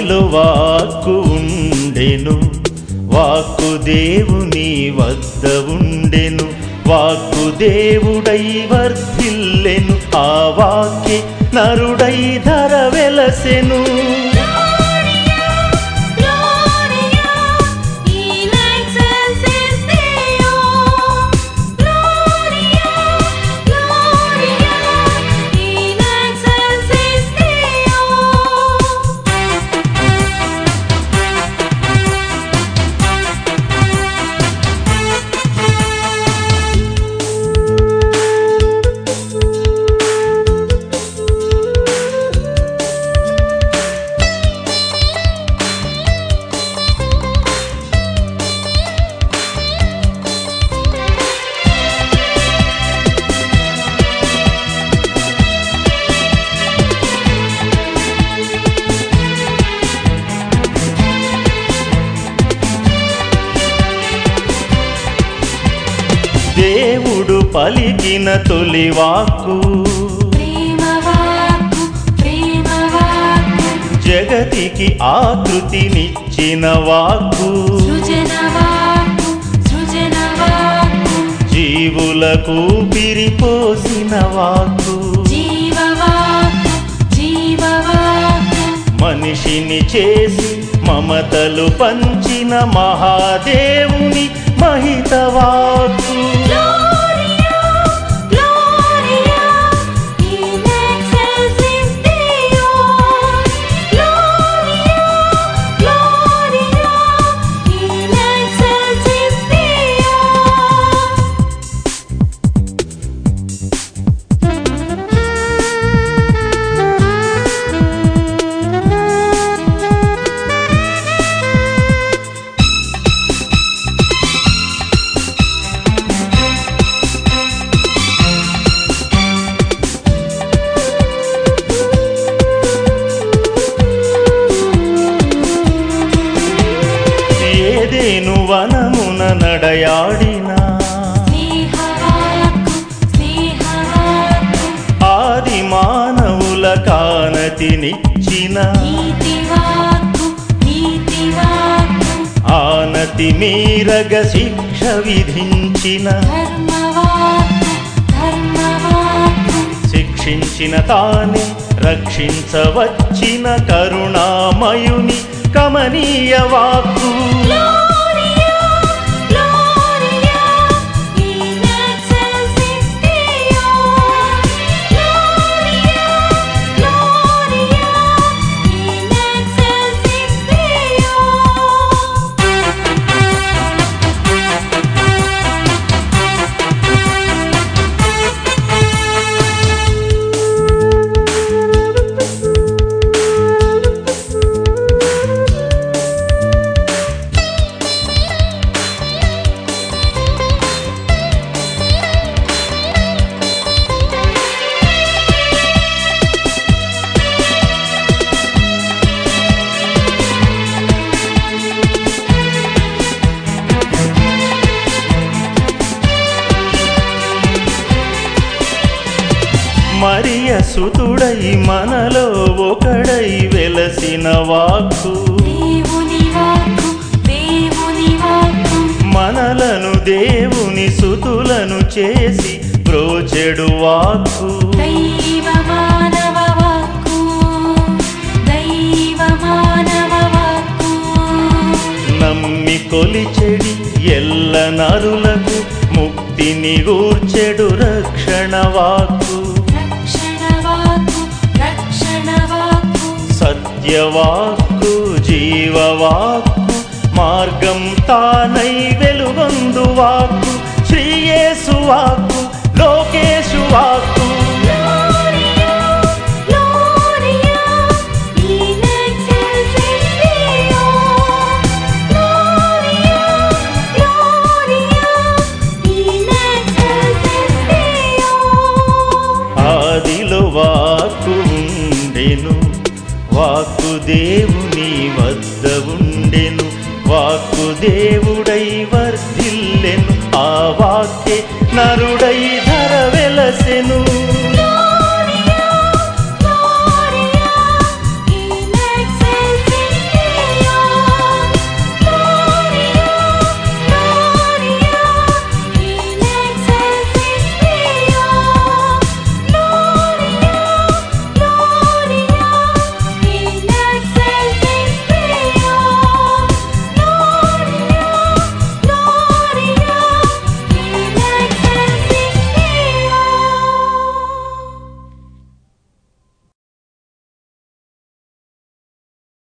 ఆదిలో వాక్కు ఉండెను, వాక్కు దేవుని వద్ద ఉండెను, వాక్కు దేవుడై వర్ధిల్లెను, ఆ వాక్యే నరుడై ధర వెలసెను. దేవుడు పలికిన తొలి వాక్కు జగతికి ఆకృతినిచ్చిన వాక్కు, జీవులకు పిరిపోసిన వాక్కు, మనిషిని చేసి మమతలు పంచిన మహాదేవుని మహిత వాక్కు. ఏదేను వనమున నడయాడిన ఆది మానవుల కానతినిచ్చిన ఆనతి మీరగ శిక్ష విధించిన శిక్షించిన తానే రక్షించవచ్చిన కరుణామయుని కమనీయ వాక్కు. మరియ సుతుడై మనలో ఒకడై వెలసిన వాక్కు, మనలను దేవుని సుతులను చేసి బ్రోచెడు వాక్కు. నమ్మి కొలిచెడి ఎల్ల నరులకు ముక్తిని గూర్చెడు రక్షణ వాక్కు. సత్యవాక్కు జీవవాక్కు మార్గం తానై వెలుగొందు వాక్కు, శ్రీయేసు వాక్కు లోకేశు వాక్కు. ఆదిలో వాక్కు ఉండెను, వాక్కు దేవుని వద్ద ఉండెను, వాక్కు దేవుడు